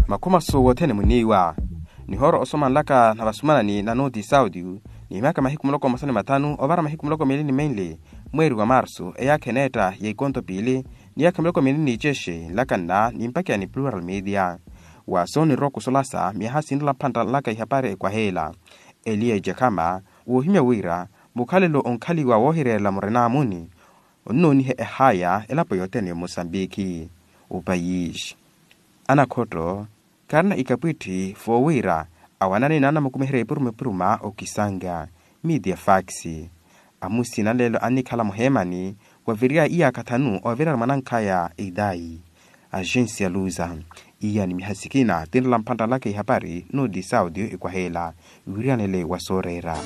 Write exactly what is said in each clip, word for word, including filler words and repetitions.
makoma so wote ne muniwa ni horo osoma laka na basumana ni na nodi Saudi ni maka mahiku mloko masane matanu obara mahiku mloko milini mainly mweri wa marso eya keneta ye konto pili ni ya mloko milini jeshe laka na ni mpaka ni plural media wa soni roku solasa mihasi ndala panta laka ihapare kwa hela Elia Jakama wohimya wira mukalelo onkali wa wohire la morena muni ononi he haya elapo yote ni Mosambiki upayish anakoto karna ikapwiti fowira awanani nana mukumehere purume puruma okisanga media faxi amusi na lelo anikala muhemani waviria iya katanu ovira manankaya idai agensia luza iya ni mihasikina tinla mpanta lake habari nodi Saudi ikwahela urianele wasorera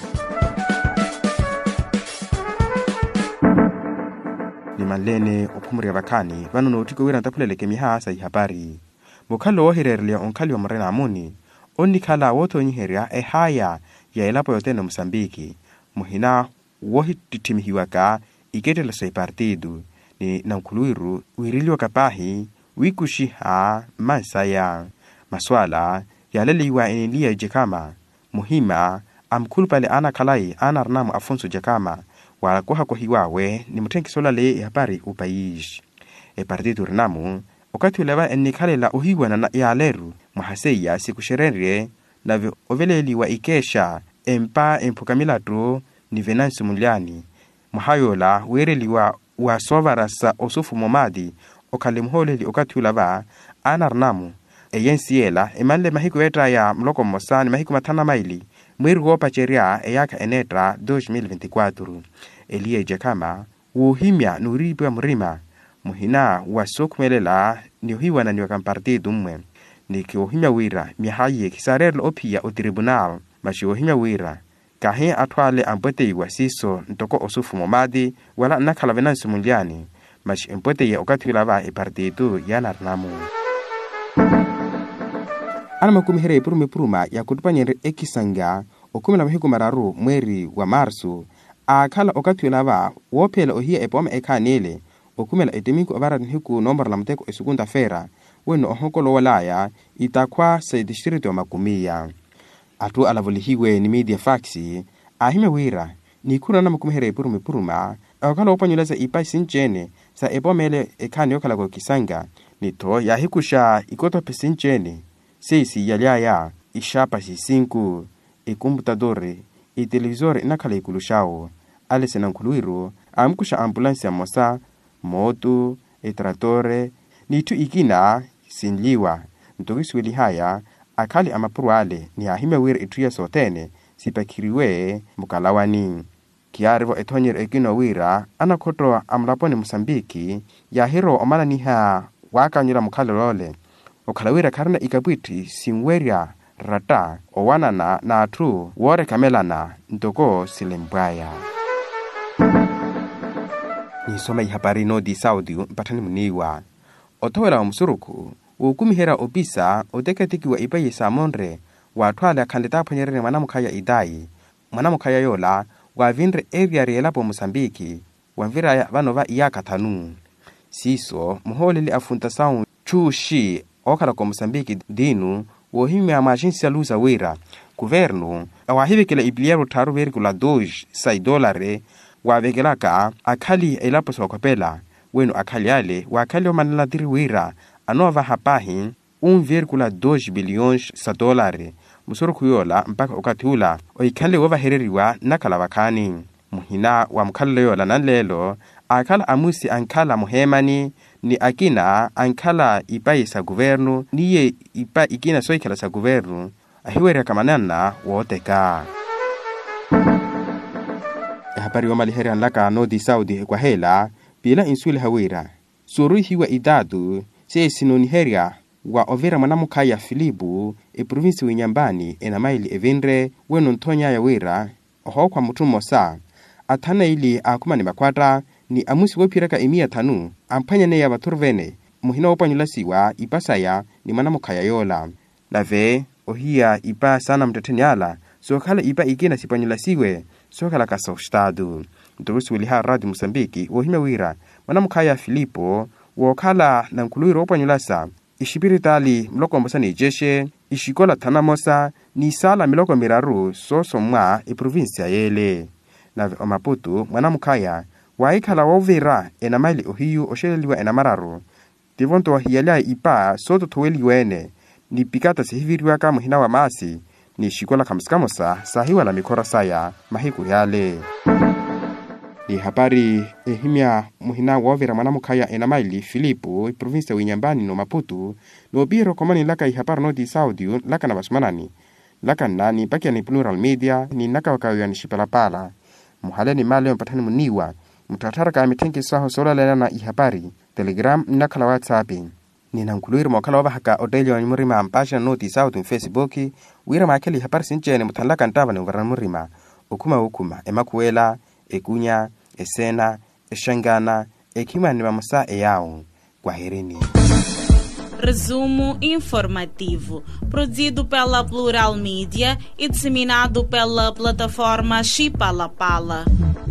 ni malene opumuri bakani bano no tiko wira ntapuleleke mihasa habari mukalo wohirerle onkali wa morena amuni onikala woto nyiheria e haya ya elapo yote no Mosambiki muhina wohititimihiwaka iketela sai partido ni nankuluiru wirilio kapahi wikushiha masaya maswala yaleliwa Elia Jakama muhima amkulpale ana kalai ana rnamu Afonso Jakama wala koha kohiwawe ni mutenki sola le habari upayish e partido rnamu wakati ulewa enikale la uhiwa na ya leru muhaseya siku sherere na oveleli wa ikesha empa empukamilatu ni Venancio Muliani muhayola wereliwa wa sovarasa osufu momadi okalimholeli wakati ulewa anarnamu eyensiela emanle mahiku etra ya mloko mosani mahiku matana maili mwiri gopa cheria eyaka enetra dos mil veinticuatro Elia Jakama uhimya nuribu ya murima muhina wasokmelela ni hiwa na ni wakampartido mwe ni kiohimya wira mihaye kisarerlo opia o tribunal mashi ohimya wira kahe atwale ampote iwasiso ntoko osufu momadi wala nakala Venancio Muliani mashi ampote ya okati lava e partido ya narnamu alama kumihere purume puruma ya kutupanyere ekisanga okumela mahiku mararu mweri wa marso akala okati lava wopela ohia epome ekanele okumela etemiko abara nhiku nomber la mteko esugunda fera weno ohokolo walaya itakwa sa distrito makumia atu alavolihiwe ni media faxi ahime wira ni kuna na makumihere purume puruma akala opanyulaza ipa sinjene sa epomele ekani okala ko kisanga nito ya hikusha ikoto pesinjene seisi yaliaya ishapa si cinco e computador e televisor nakala ikulushao alese nankuluiru amkusha ambulancia mosa moto e tratore nitu ikina sinliwa ntogiswili haya akali amapuruale ni ahime wira etuya sotene sipakiriwe mukalawani kiarivo etonyer ekino wira anakoto amlapone Mosambiki ya hero omala niha wakanyira mukalolole okalawira karna ikabwiti sinweria rata owanana na atu wore kamelana ntoko silembaya ni soma habari nodi Saudi mpatani muniwa otowela umusuruku ukumihera obisa oteketiki wa ipaye samonre watwala kandida ponyerere mwanamukaya idai mwanamukaya yola wavinre area rielapo Mosambiki wamvira ya vanova iyaka tanu siso muholeli afunta saun chushi okala ko Mosambiki dinu wohime amagência luza wira governo awahibekela ibiliaro taru vírgula dois sai dolare wavegelaka akali elapo sokopela wenu akali ale wakali manala diri wira anova hapahi um vírgula dois bilhões sa dolare musoro kuyola mpaka okatula oikale wova hereriwa nakala wakani muhina wa mkalo yola nanlelo akala amusi ankala muhemani ni akina ankala ipa sa governo niye ipa ikina soikala sa governo ahiwera kamanana woteka habari wa maliheri anlaka nodi Saudi kwa hela bila insuli hawira suri hiwa idadu se sinoniheria wa overa manamukaya Filibu e provinsi winyambani ena maili evinre wenu ntonya ya wira oho kwa mutumo sa atana ili akumani makwata ni amusi wopiraka emia tanu ampanya ne ya baturvene muhina opanyulasiwa ipasaya ni manamukaya yola lave ohia ipa sana mtetenyala sokala ipa ikina sipanyulasiwe sokala kaso stadu ntorusi wiliha radio Mosambiki wohime wira manamukaya Filipo wokala na nkuluiro opanyulasa ishipiritali mloko mosa ni jeshe ishikola thana mosa ni sala miloko miraru soso mwa iprovinsia yele na Maputo mwana mukaya waikhala wovera ena maili ohiyu osheleliwa ena mararu tivonto hiyalia ipa soto tuweliwene ni pikata sihiviriwa ka muhina wa masi ni shikola kamskamosa sahiwa la mikora saya mahiku yale ni habari ehimya muhina wovera mwana mukaya ena maili Filipo provinsia winyambani no Maputo no biro komani laka ihapar no di Saudio laka na basmanani laka nani pakia ni Plural Media ni naka wakawia ni shipalapala muhale ni male mpatani muniwa mtatara ka mitenki saho sola lena na ihapari Telegram nakala WhatsApp ni nankuluiri mwakala wabahaka odeli wa murima mpasha no di Saudio Facebook wira makeli ihapari sinchene mutalaka ntava ni ungara murima ukuma ukuma emakuela ekunya esena eshangana ekima ni mamusa eyao kwaherini. Resumo informativo, produzido pela Plural Media e disseminado pela plataforma Chipalapala.